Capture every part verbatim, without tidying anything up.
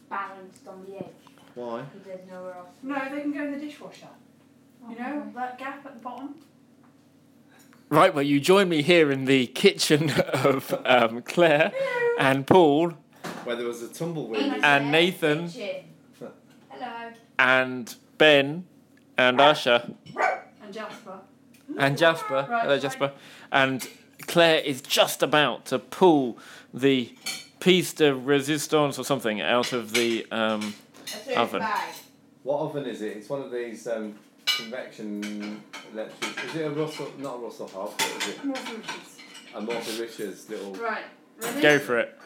balanced on the edge. Why? Because there's nowhere else. No, they can go in the dishwasher. You know, that gap at the bottom? Right, well, you join me here in the kitchen of um, Claire and Paul. Where there was a tumbleweed. And Nathan. Hello. And Ben. And Usher. And Jasper. And Jasper. Right, Hello, right. Jasper. And Claire is just about to pull the piece de resistance or something out of the um, oven. What oven is it? It's one of these um, convection electric. Is it a Russell? Not a Russell Hobbs, but is it Martha Richards. a Martha Richards little? Right. Ready? Go for it.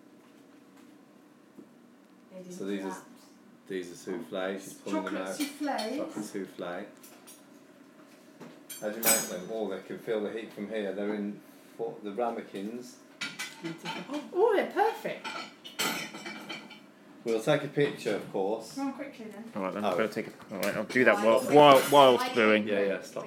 So these are these are souffles. She's pulling them Chocolate out. souffle. Chocolate souffle. How do you make them? Oh, they can feel the heat from here. They're in for the ramekins. Oh, they're perfect. We'll take a picture, of course. Come on quickly then. All right, then Oh. I'll take it. All right, I'll do that while while whilst doing. Yeah, yeah. Stop.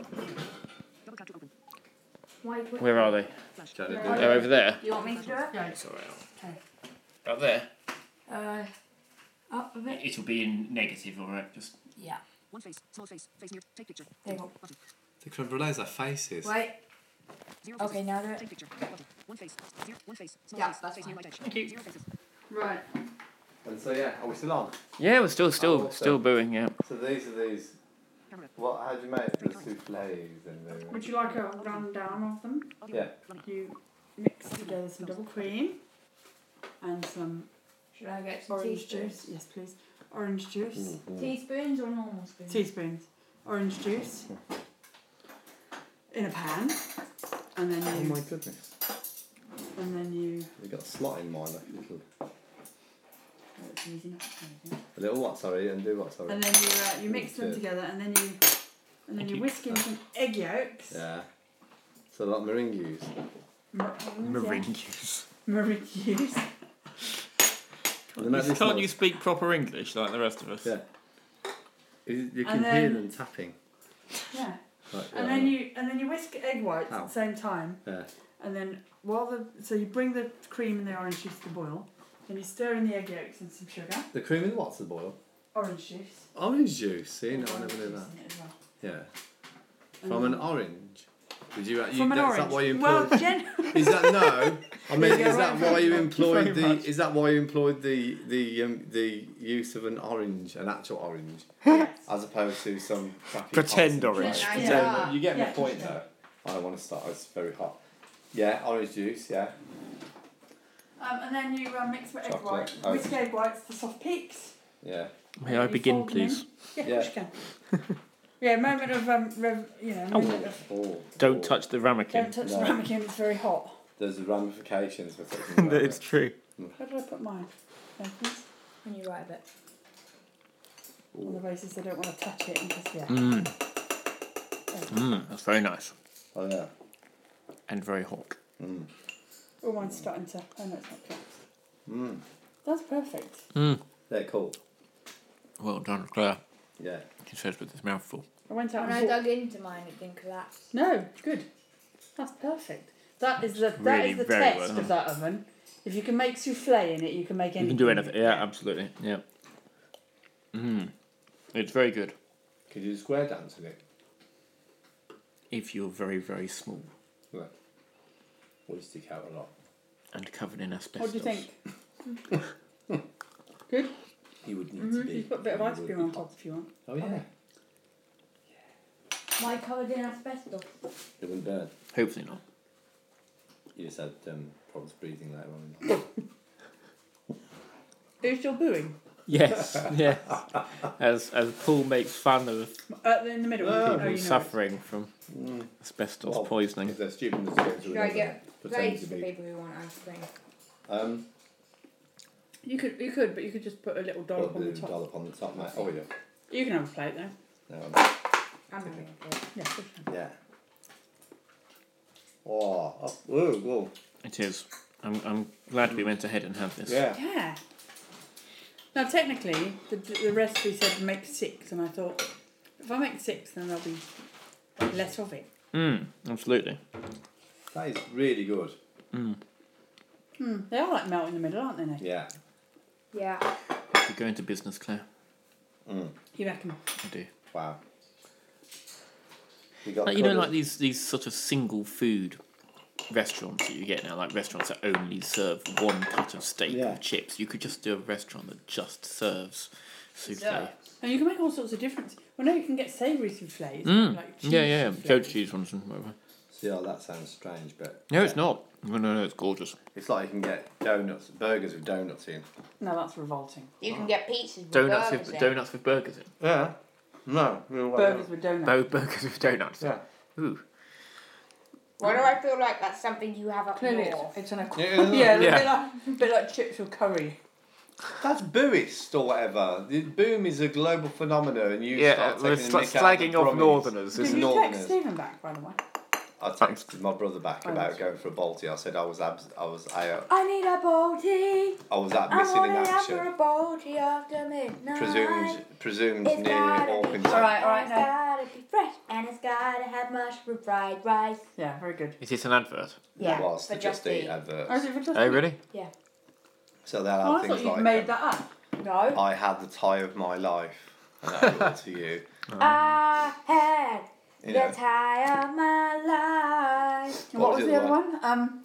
Where are they? Trying to do They're it. over there. You want me to do it? Yeah. It's all right. Okay. Up there. Uh, up a bit. It'll be in negative, all right. Just. Yeah. One face, small face, face near, take picture. There you go. Button. The creme brulees are faces. Wait. Zero Okay, faces, now do it. take picture. Button. One face, zero, one face, small Yeah, face, that's face fine. near right edge. Thank you. Zero faces. Right. And so yeah, are we still on? Yeah, we're still still Oh, still so- booing. Yeah. So these are these. Camera. What? How do you make the souffles and the? Would you like a rundown of them? Yeah. You mix together some double cream and some Should I get some orange teaspoons? juice. Yes, please. Orange juice. Mm-hmm. Teaspoons or normal spoons? Teaspoons. Orange juice. In a pan. And then Oh you. my goodness! And then you. You got a slot in mine, like a little. Oh, it's easy enough. There you go. A little what? Sorry, and do what? Sorry. And then you uh, you mix them Yeah. together, and then you and then Thank you you. whisk in some egg yolks. Yeah. So like meringues. Meringues. Meringues. They make this Can't noise. you speak proper English like the rest of us? Yeah. You, you can And hear then- them tapping. Yeah. Like, And yeah, then you and then you whisk egg whites Ow. at the same time, Yeah. and then while the so you bring the cream and the orange juice to boil, then you stir in the egg yolks and some sugar, The cream in what's the boil? orange juice. Orange juice. See, no, I Orange never knew juice that. in it as well. Yeah. And From an then- orange. Did you? you From an is orange. that why you well, employed? Jen. Is that no? I mean, There you is go, that right, why right, you right. employed Thank you the? very much. Is that why you employed the the um, the use of an orange, an actual orange, Yes. as opposed to some crappy Pretend concentrate? orange. Yeah, Pretend. yeah. You get my Yeah, point yeah. though. I don't want to start. It's very hot. Yeah, orange juice. Yeah. Um, and then you uh, mix with egg Chocolate. whites, Oh. whisk egg whites to soft peaks. Yeah. May I You begin, fold them in. please? Yeah, Yeah. of course you can. Yeah, moment of um, rev, you know, moment of, Oh. Don't oh. touch the ramekin. don't touch No. the ramekin. It's very hot. There's ramifications for touching the It's true. Where did I put mine? There, please. When you write a bit. On the basis I don't want to touch it because yeah. Mmm. Mmm. That's very nice Oh yeah. and very hot. Mm. Oh, mine's starting to. Oh no, it's not cooked. Mm. That's perfect. Mmm. They're cool. Well done, Claire. Yeah. She says with this mouthful. I went out When I and bought. dug into mine, it didn't collapse. No, good. That's perfect. That is the that Really is the very test well done. of that oven. If you can make souffle in it, you can make anything. You can do in anything. it. Yeah, absolutely. Yeah. Mmm. It's very good. Could you square dance with it? If you're very, very small Right. Or you stick out a lot. and covered in asbestos. What do you think? Good. You would need Mm-hmm. to be. You put a bit of you ice would cream be on hot. top if you want. Oh yeah. Am I covered in asbestos? It wouldn't burn. Hopefully not. You just had um, problems breathing later on. Are you still booing? Yes, yes. As as Paul makes fun of Uh, in the middle. Oh, oh, people you know suffering from Mm. asbestos Well, poisoning. If they're stupid enough to get Should I to get pretend plates to for be. people who want ice cream? Um, it. You could, you could, but you could just put a little dollop put on the the top. dollop on the top, mate. Oh yeah. You can have a plate though. No, I'm having a plate. Yeah. of course you can. yeah. Oh, oh, whoa, whoa. It is. I'm I'm glad we went ahead and had this. Yeah. Yeah. Now technically, the the recipe said make six, and I thought if I make six, then there'll be less of it. Mm, absolutely. That is really good. Mm. Hmm. They are like melt in the middle, aren't they? Nick? Yeah. Yeah. You're going to business, Claire. Mm. You reckon? I do. Wow. You got Like, you know, colours. like these these sort of single food restaurants that you get now, like restaurants that only serve one cut of steak Yeah. with chips. You could just do a restaurant that just serves souffle. So- And you can make all sorts of different. Well, no, you can get savoury soufflés. Mm. Like cheese Yeah, yeah, soufflés. goat cheese ones and whatever. See, oh, that sounds strange, but No, it's not. No, no, no, it's gorgeous. it's like you can get donuts, burgers with donuts in. No, that's revolting. You can get pizzas with Donuts burgers with in. donuts with burgers in. Yeah. No. Burgers with donuts. Bo burgers with donuts. Yeah. Ooh. Why do I feel like that's something you have up Clearly, north? it's, it's an aqu- Yeah, yeah, yeah. a bit Yeah. like, a bit like chips with curry. That's Booist or whatever. The boom is a global phenomenon, and you Yeah, start we're taking sl- the mick out slagging the off Brummies. Northerners. Did It's you Northerners. text Stephen back, by the way? I texted my brother back Oh, about that's- going for a Balti. I said I was abs- I was out. I need a Balti. I was out I missing in want it out for action. a Balti after midnight. Presumed presumed It's near gotta be Orpington. fresh, Alright, alright, and it's gotta be fresh, and it's gotta have mushroom fried rice. Yeah, very good. Is this an advert? Yeah, It was for the Just Eat Eat. advert. Oh, is it for just Oh, really? So they'll Oh, have I thought things you'd like made um, that up. No. I had the tie of my life, and I brought it to you. I had You the know, tie of my life. And What what was was the the other other one? Um,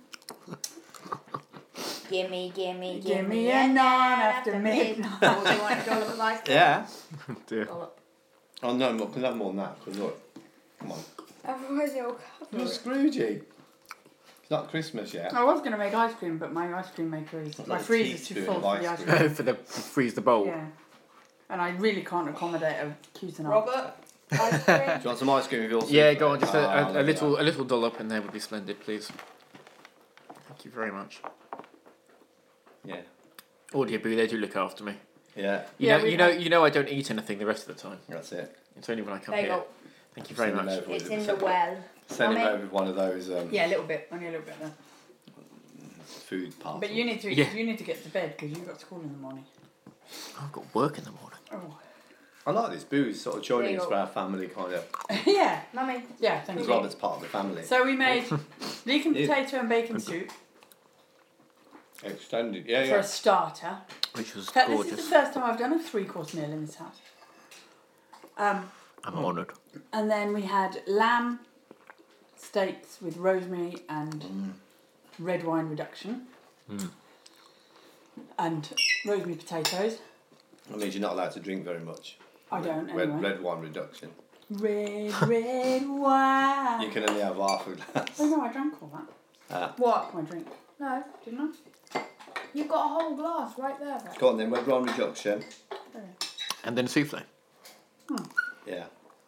Gimme, gimme, give me a nine after midnight. Oh, do you want a dollop of ice cream? yeah. Dear. Dollop. Oh no, we can have more than that. 'Cause look, come on. Otherwise it'll You're cover. Scroogey. It's not Christmas yet. I was going to make ice cream, but my ice cream maker is Like my a freezer's too teaspoon full of for the ice ice cream. cream. For the freeze the bowl. Yeah, and I really can't accommodate a Cuisinart. Robert, ice Do cream. you want some ice cream with your Yeah, soup? go on. Just a, Ah, a, look a at little that. a little dollop in there would be splendid, please. Thank you very much. Yeah. Audio boo, they do look after me. Yeah, You Yeah, know, we- you know, you know, I don't eat anything the rest of the time. that's it. It's only when I come There you here. go. Thank you very Send him much. over with It's it. in the Send- well. Send him Mummy? over with one of those um, Yeah, a little bit, only a little bit there. food parcels. But you need to Yeah. you need to get to bed because you've got school in the morning. Oh, I've got work in the morning. Oh, I like this booze sort of joining There you us go. for our family kind of. yeah, Mummy. yeah. Thank Because you. Robert's part of the family. So we made leek and Yeah. potato and bacon soup Extended. Yeah, for yeah. a starter. Which was In fact, this is gorgeous. the first time I've done a three course meal in this house. Um, I'm honoured. and then we had lamb steaks with rosemary and Mm. red wine reduction, Mm. and rosemary potatoes. That means you're not allowed to drink very much. I don't Red, anyway. red wine reduction. Red, red wine. You can only have half a glass. Oh no, I drank all that. Ah. What? My drink, No. didn't You've got a whole glass right there. Beck. Go on then, red wine reduction. I? And then souffle. Yeah.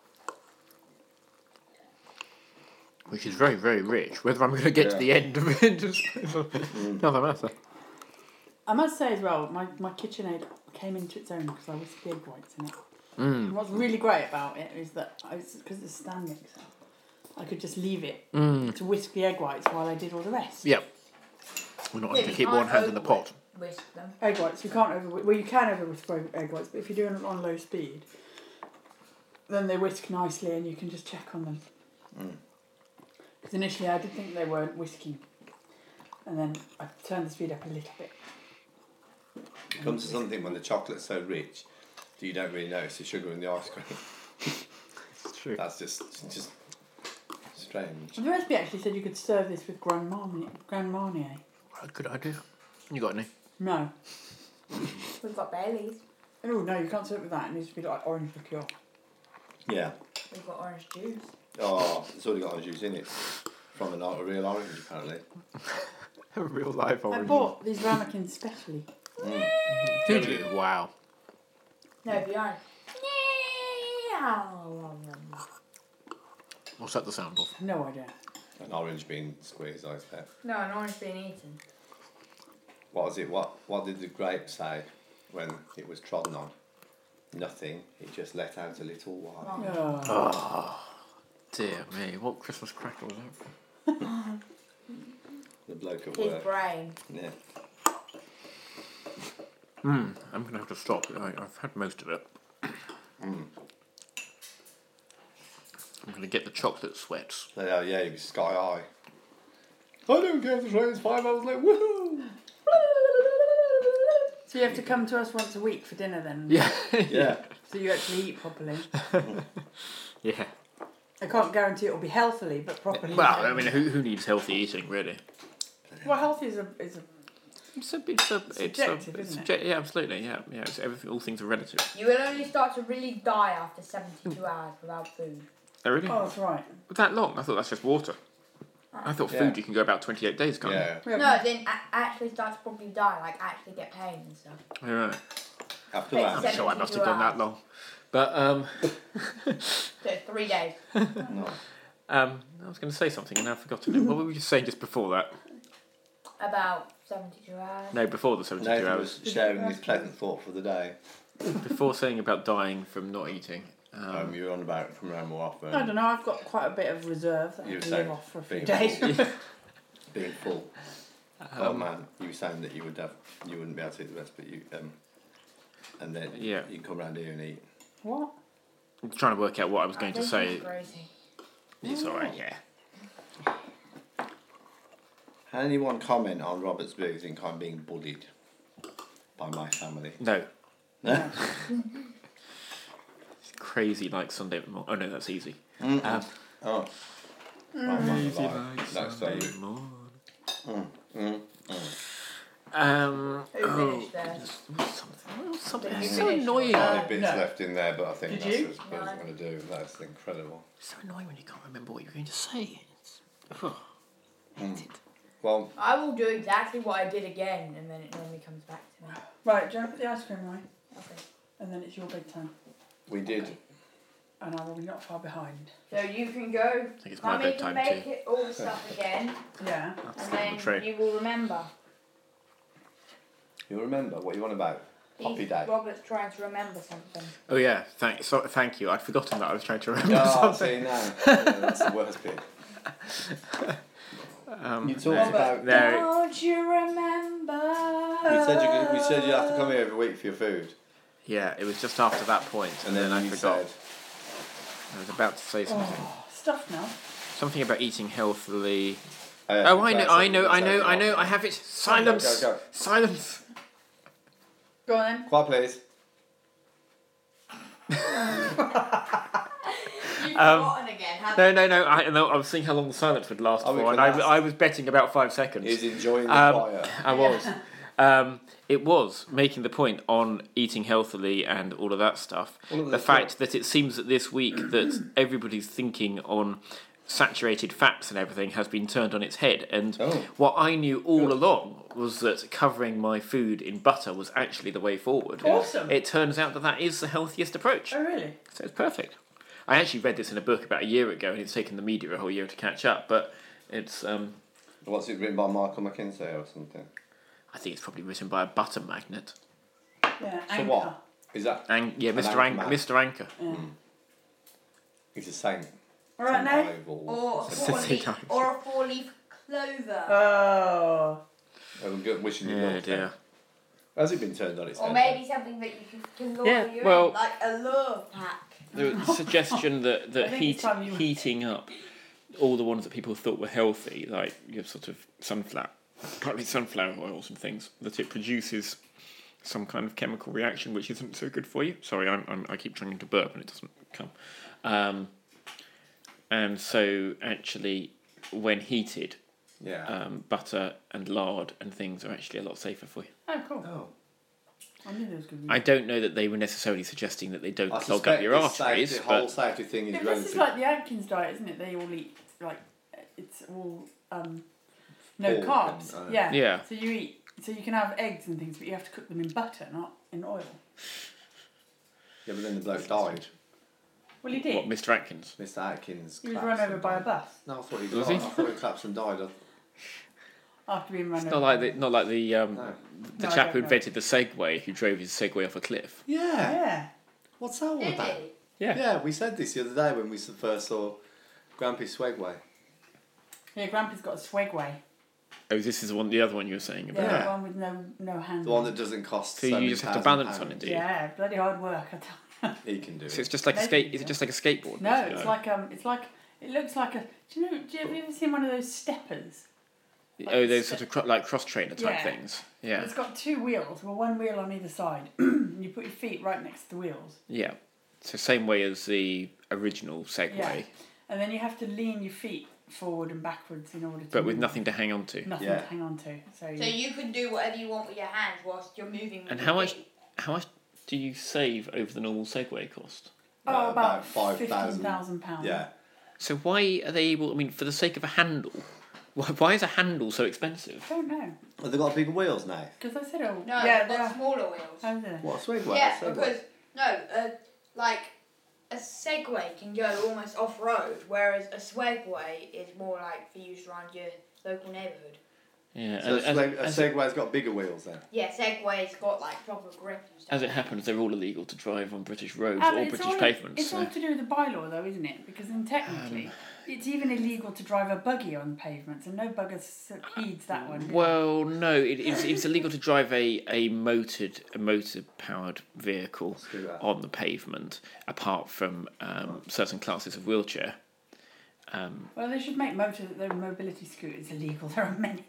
Which is very, very rich. Whether I'm going to get to Yeah. the end of it just another matter. I must say as well, my, my KitchenAid came into its own because I whisked the egg whites in it. Mm. And what's really great about it is that because it's a stand mixer, I could just leave it Mm. to whisk the egg whites while I did all the rest. Yep. We're not Yeah, going to you keep can't one hand in the over pot. Whisk them. Egg whites, you can't over well you can over whisk egg whites, but if you're doing it on low speed, then they whisk nicely and you can just check on them. Mm. Because initially I did think they weren't whisking, and then I turned the speed up a little bit. It comes to something when the chocolate's so rich that you don't really notice the sugar in the ice cream. It's true. That's just just strange. The recipe actually said you could serve this with Grand Marnier. Grand Marnier. What could I do? You got any? No. We've got Baileys. Oh no, you can't serve it with that. It needs to be like orange liqueur. Yeah. We've got orange juice. Oh, it's already got orange juice in it. From an, a real orange, apparently. A real life I bought these ramekins specially. Mm. Did you? Wow. No, the orange. Yeah. What's that the sound of? No idea. An orange being squeezed, I expect. No, an orange being eaten. What was it? What What did the grape say when it was trodden on? Nothing. It just let out a little while. Oh. Oh. Oh, dear me. What Christmas cracker was that? The bloke at His work. brain. Yeah. Hmm. I'm going to have to stop. I, I've had most of it. Mm. I'm going to get the chocolate sweats. So, yeah, yeah, he was sky high. I don't care if the train's five hours late. Woohoo! So you have to come to us once a week for dinner then? Yeah. Yeah. So you actually eat properly. Yeah. I can't guarantee it'll be healthily, but properly. Well, I mean, who who needs healthy eating really? Well, healthy is a is a It's a, it's a, it's subjective, a, it's isn't it? subject- yeah, absolutely, yeah, yeah. It's everything. All things are relative. You will only start to really die after seventy-two hours without food. Oh, really? oh, that's right. That long? I thought that's just water. I thought Yeah. food you can go about twenty-eight days, can't Yeah. Yeah. No, then a- actually start to probably die, like actually get pain and stuff. you? All right. After Wait, that. I'm sure I must have gone that long. But um, So three days. No. um, I was going to say something and I've forgotten it. What were we just saying just before that? About seventy-two hours. No, before the seventy-two Nathan hours. was sharing his pleasant thought for the day. Before saying about dying from not eating. Um, Um, you were on about it from around more often. I don't know. I've got quite a bit of reserve that I You were can live saying off for a few being days. full. Being full. oh Um, man, you were saying that you would have, you wouldn't be able to eat the rest, but you um, and then Yeah. you can come round here and eat. What? I'm trying to work out what I was going to This say. is crazy. It's all right, yeah. Had anyone comment on Robert's Burger think I'm being bullied by my family? No, No. it's crazy like Sunday morning. Oh no, that's easy. Mm. Um, Oh. Crazy Oh, like no, sorry. Sunday morning. Mm. Mm. Um, Who oh, finished there? goodness, what's something, what was something Did you so finish? annoying. Uh, Only bits no. left in there, but I think Did that's you? as good as I'm No. going to do. That's incredible. So annoying when you can't remember what you're going to say. It's, oh, Mm. Well, I will do exactly what I did again, and then it normally comes back to me. Right, do you want to put the ice cream away? Okay. And then it's your bedtime. we did. And I will be not far behind. So you can go. I think it's my Mummy can bedtime make too. it all the stuff again, Yeah. That's and on the then tray. you will remember. You remember what you want about? Poppy He's- Day. Robert's trying to remember something. Oh yeah, thank, so, thank you. I'd forgotten that I was trying to remember Oh, something. see now. Yeah, that's the worst bit. Um, You talked no, about. no, Don't you remember? We said you could, we said you have to come here every week for your food, yeah, it was just after that point, and then I you forgot. said, I was about to say something. Oh, stuff now. Something about eating healthily. oh, yeah, Oh, I know, that's I it, know, you I said know, you I know. want- I have it. Silence. Go, go, go. Silence. Go on then. Quiet, please. You've Um, forgotten again, haven't No, no, no. I, no, I was seeing how long the silence would last Oh, we for, and can I, ask. I was betting about five seconds. He's enjoying the Um, quiet. I was. Um, it was making the point on eating healthily and all of that stuff. All of The that fact that it seems that this week that everybody's thinking on saturated fats and everything has been turned on its head. And Oh. what I knew all along was that covering my food in butter was actually the way forward. Awesome. It turns out that that is the healthiest approach. Oh, really? So it's perfect. I actually read this in a book about a year ago, and it's taken the media a whole year to catch up. But it's, um, What's it written by Michael McKinsey or something? I think it's probably written by a butter magnet. Yeah. So Anchor. what? Is that? Ang- yeah, An Mister anchor Anchor. man. Mister Anchor. Yeah. He's a saint. All right, now. Alive or Or a something. four City leaf, times. or a four leaf clover. Oh. Oh, good, wishing you Yeah, luck. dear. then. Has it been turned on its Or head? maybe something that you can, can lure Yeah, you well- in, like a lure pack. The suggestion that, I that think heat, it's time you- heating up all the ones that people thought were healthy, like your sort of sunflower, partly sunflower oils and things, that it produces some kind of chemical reaction which isn't so good for you. Sorry, I'm, I'm, I keep trying to burp and it doesn't come. Um, and so, actually, when heated, Yeah. um, butter and lard and things are actually a lot safer for you. Oh, cool. oh. I knew there was going to be. I don't know that they were necessarily suggesting that they don't I clog up suspect your this arteries, safety, whole but safety thing is Yeah, this relative. is like the Atkins diet, isn't it? They all eat like it's all um, no Pork carbs. and, uh, yeah. Yeah. So you eat. So you can have eggs and things, but you have to cook them in butter, not in oil. Yeah, but then the bloke died. Well, he did. what, Mister Atkins? Mister Atkins. He was collapsed run over and by a died. bus No, I thought he Was died. he? I thought he collapsed and died. after being run It's over. not like the, not like the um, No. the No, I chap don't who know. invented the Segway, who drove his Segway off a cliff. Yeah. Yeah. What's that all Did about? it? Yeah. Yeah, we said this the other day when we first saw Grampy Swagway. Yeah. Grampy's got a Swagway. Oh, this is the one, the other one you were saying Yeah. about. Yeah. The one with no no hands. The one that doesn't cost. So you seven just have to thousand balance on it, pounds. do you? Yeah, bloody hard work. I tell you. He can do So it. it's just like a Maybe, skate. Is yeah. it just like a skateboard? No, basically? it's like um, it's like it looks like a. Do you know? Do you, have you ever seen one of those steppers? Oh, those sort of cro- like cross trainer type Yeah. things. Yeah. It's got two wheels. Well, one wheel on either side. You put your feet right next to the wheels. Yeah. So same way as the original Segway, Yeah. And then you have to lean your feet forward and backwards in order to. but with move. nothing to hang on to. Nothing Yeah. to hang on to. So, So you can do whatever you want with your hands whilst you're moving. With And your how much? feet. How much do you save over the normal Segway cost? oh, Uh, about, about five fifteen thousand. thousand pounds. Yeah. So why are they able? I mean, for the sake of a handle, why, why is a handle so expensive? I don't know. Have they got bigger wheels now? Because I said, oh, No, yeah, they've they got are. smaller wheels. How is it? What, a Segway? yeah, Segway? because no, uh, like a Segway can go almost off road, whereas a Swagway is more like for use around your local neighbourhood. Yeah. So a, as, as, Seg- a as, Segway's got bigger wheels then? Yeah, Segway's got like proper grip and stuff. as it happens, they're all illegal to drive on British roads Ah, but or it's British all, pavements. It's so- all to do with the bylaw, though, isn't it? Because then technically, Um, it's even illegal to drive a buggy on pavements, and no bugger s- heeds that one. do they? Well, no, it, it's, it's illegal to drive a, a motored a motor powered vehicle Scooter. on the pavement, apart from um, certain classes of wheelchair. Um, Well, they should make motor their mobility scooters illegal. They're a menace.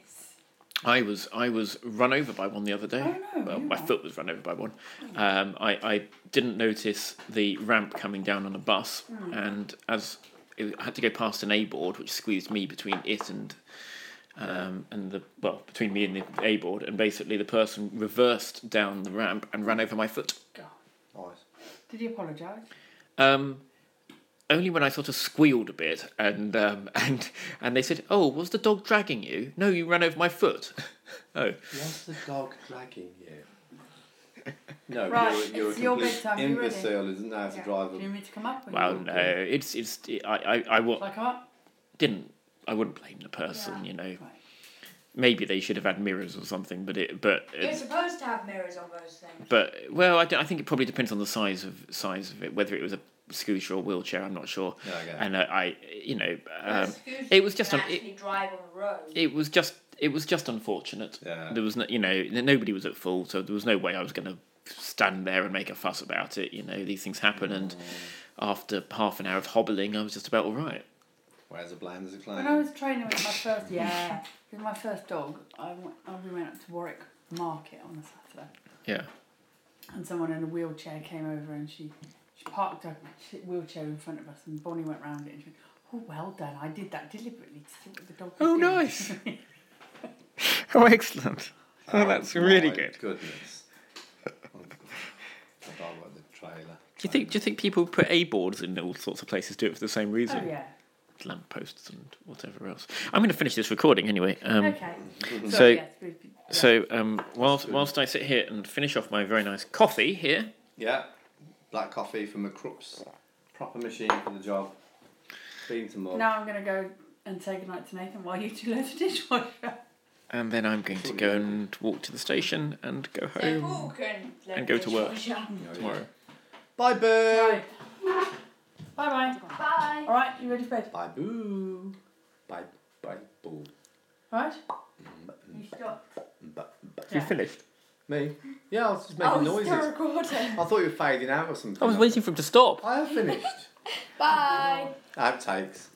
I was I was run over by one the other day. Oh, no, well, you my are. foot was run over by one. Um, I, I didn't notice the ramp coming down on a bus, Hmm. and as it, I had to go past an A board, which squeezed me between it and um, and the well between me and the A board, and basically the person reversed down the ramp and ran over my foot. God. Nice. Did he apologise? Um, only when I sort of squealed a bit, and um, and and they said, "Oh, was the dog dragging you? No, you ran over my foot." Oh, Was the dog dragging you? No, Right, you're, you're it's a your complete big time, you ready? imbecile who doesn't know how to Yeah. drive Do you them. need me to come up? Or well, you no, it's it's I I I wa- Shall I come up? didn't I wouldn't blame the person, Yeah. you know. Right. Maybe they should have had mirrors or something, but it but You're it, supposed to have mirrors on those things. but well, I, don't- I think it probably depends on the size of size of it, whether it was a scooter or wheelchair. I'm not sure. Yeah, okay. And uh, I, you know, But um, scooters it was just can on- it- actually drive on the road. it was just it was just unfortunate. Yeah. There was no, you know, n- nobody was at fault, so there was no way I was going to stand there and make a fuss about it. You know, these things happen, and after half an hour of hobbling, I was just about all right. Where's the blame? There's a claim. When I was training with my first, yeah, with my first dog, I went, I- we went up to Warwick Market on a Saturday, Yeah. and someone in a wheelchair came over and she, she parked her wheelchair in front of us, and Bonnie went round it and she went, "Oh, well done! I did that deliberately to see what the dog." Oh, would do." nice. Oh, excellent. Oh, that's really My good. Goodness. I forgot about the trailer. Do you think? Do you think people put A boards in all sorts of places do it for the same reason? Oh yeah. Lamp posts and whatever else. I'm going to finish this recording anyway. Um, Okay. So, yes, we- yeah. so um, whilst whilst I sit here and finish off my very nice coffee here, Yeah. Black coffee from a Crooks. Proper machine for the job. Bean to mug. Now I'm gonna go and say goodnight to Nathan while you two load the dishwasher. and then I'm going to go and walk to the station and go So home Paul can let and go the to work. dishwasher. tomorrow. Bye, boo. Right. Bye bye. Bye. All right, you ready for bed? Bye, boo. Bye, bye, boo. All right. You stopped. Bye, bye. You finished? Me? Yeah, I was just making I was noises. still recording. I thought you were fading out or something. I was waiting for him to stop. I have finished. Bye. Outtakes.